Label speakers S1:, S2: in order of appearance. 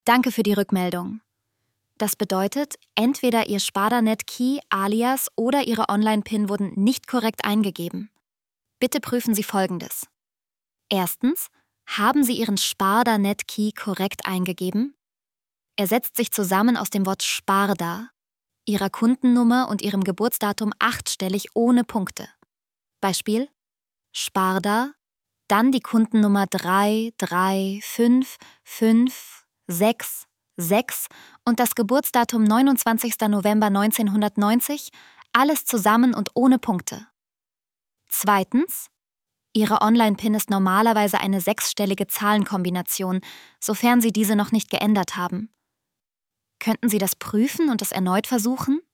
S1: Danke für die Rückmeldung. Das bedeutet, entweder Ihr Sparda-Net-Key, Alias oder Ihre Online-PIN wurden nicht korrekt eingegeben. Bitte prüfen Sie Folgendes. Erstens, haben Sie Ihren Sparda-Net-Key korrekt eingegeben? Er setzt sich zusammen aus dem Wort Sparda, Ihrer Kundennummer und Ihrem Geburtsdatum achtstellig ohne Punkte. Beispiel: Sparda, dann die Kundennummer 3355666 und das Geburtsdatum 29. November 1990, alles zusammen und ohne Punkte. Zweitens, Ihre Online-PIN ist normalerweise eine sechsstellige Zahlenkombination, sofern Sie diese noch nicht geändert haben. Könnten Sie das prüfen und es erneut versuchen?